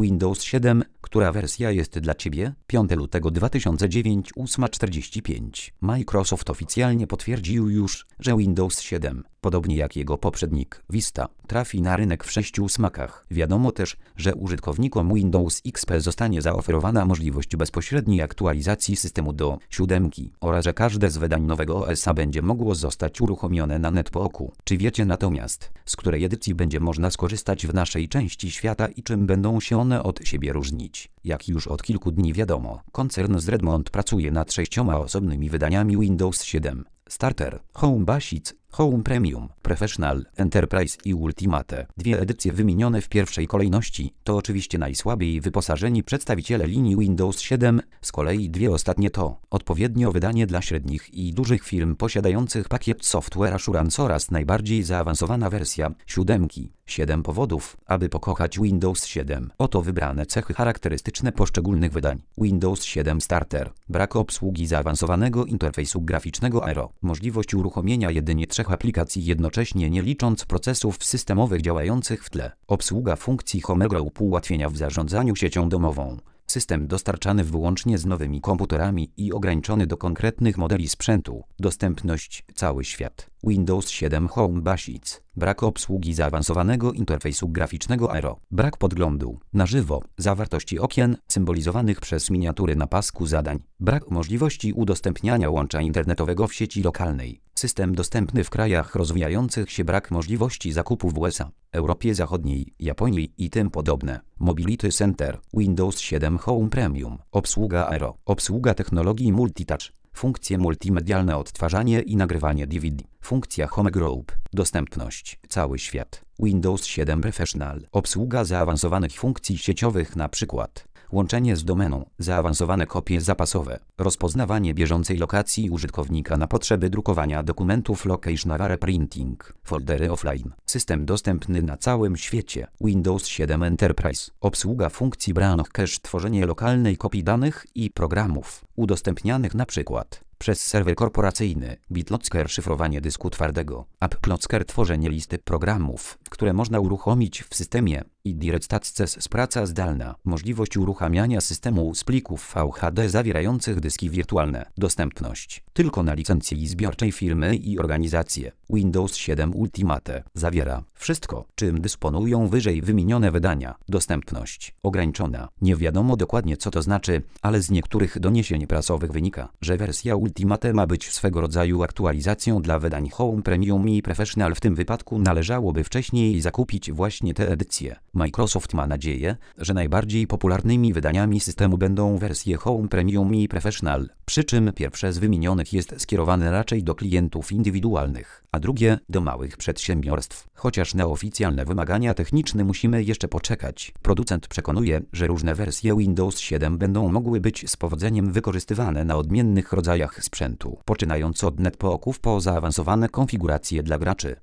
Windows 7, która wersja jest dla Ciebie? 5 lutego 2009, 8:45. Microsoft oficjalnie potwierdził już, że Windows 7, podobnie jak jego poprzednik Vista, trafi na rynek w 6 smakach. Wiadomo też, że użytkownikom Windows XP zostanie zaoferowana możliwość bezpośredniej aktualizacji systemu do 7 oraz że każde z wydań nowego OS-a będzie mogło zostać uruchomione na netbooku. Czy wiecie natomiast, z której edycji będzie można skorzystać w naszej części świata i czym będą się one od siebie różnić? Jak już od kilku dni wiadomo, koncern z Redmond pracuje nad 6 osobnymi wydaniami Windows 7. Starter, Home Basic, Home Premium, Professional, Enterprise i Ultimate. Dwie edycje wymienione w pierwszej kolejności to oczywiście najsłabiej wyposażeni przedstawiciele linii Windows 7, z kolei dwie ostatnie to odpowiednio wydanie dla średnich i dużych firm posiadających pakiet Software Assurance oraz najbardziej zaawansowana wersja 7. 7 powodów, aby pokochać Windows 7. Oto wybrane cechy charakterystyczne poszczególnych wydań. Windows 7 Starter. Brak obsługi zaawansowanego interfejsu graficznego Aero. Możliwość uruchomienia jedynie 3 aplikacji jednocześnie, nie licząc procesów systemowych działających w tle. Obsługa funkcji Home Group, ułatwienia w zarządzaniu siecią domową. System dostarczany wyłącznie z nowymi komputerami i ograniczony do konkretnych modeli sprzętu. Dostępność cały świat. Windows 7 Home Basic. Brak obsługi zaawansowanego interfejsu graficznego Aero. Brak podglądu na żywo zawartości okien symbolizowanych przez miniatury na pasku zadań. Brak możliwości udostępniania łącza internetowego w sieci lokalnej. System dostępny w krajach rozwijających się. Brak możliwości zakupu w USA, Europie Zachodniej, Japonii i tym podobne. Mobility Center. Windows 7 Home Premium. Obsługa Aero. Obsługa technologii Multitouch. Funkcje multimedialne, odtwarzanie i nagrywanie DVD. Funkcja Home Group. Dostępność cały świat. Windows 7 Professional. Obsługa zaawansowanych funkcji sieciowych, np. łączenie z domeną, zaawansowane kopie zapasowe, rozpoznawanie bieżącej lokacji użytkownika na potrzeby drukowania dokumentów, Location Aware Printing, foldery offline. System dostępny na całym świecie. Windows 7 Enterprise. Obsługa funkcji branch cache, tworzenie lokalnej kopii danych i programów udostępnianych np. przez serwer korporacyjny, BitLocker, szyfrowanie dysku twardego, AppLocker, tworzenie listy programów, które można uruchomić w systemie i Direct Access, praca zdalna, możliwość uruchamiania systemu z plików VHD zawierających dyski wirtualne, dostępność tylko na licencji zbiorczej firmy i organizacje. Windows 7 Ultimate zawiera wszystko, czym dysponują wyżej wymienione wydania. Dostępność ograniczona. Nie wiadomo dokładnie, co to znaczy, ale z niektórych doniesień prasowych wynika, że wersja Ultimate ma być swego rodzaju aktualizacją dla wydań Home Premium i Professional. W tym wypadku należałoby wcześniej zakupić właśnie tę edycję. Microsoft ma nadzieję, że najbardziej popularnymi wydaniami systemu będą wersje Home Premium i Professional, przy czym pierwsze z wymienionych jest skierowane raczej do klientów indywidualnych, a drugie do małych przedsiębiorstw. Chociaż na oficjalne wymagania techniczne musimy jeszcze poczekać. Producent przekonuje, że różne wersje Windows 7 będą mogły być z powodzeniem wykorzystywane na odmiennych rodzajach sprzętu, poczynając od netbooków po zaawansowane konfiguracje dla graczy.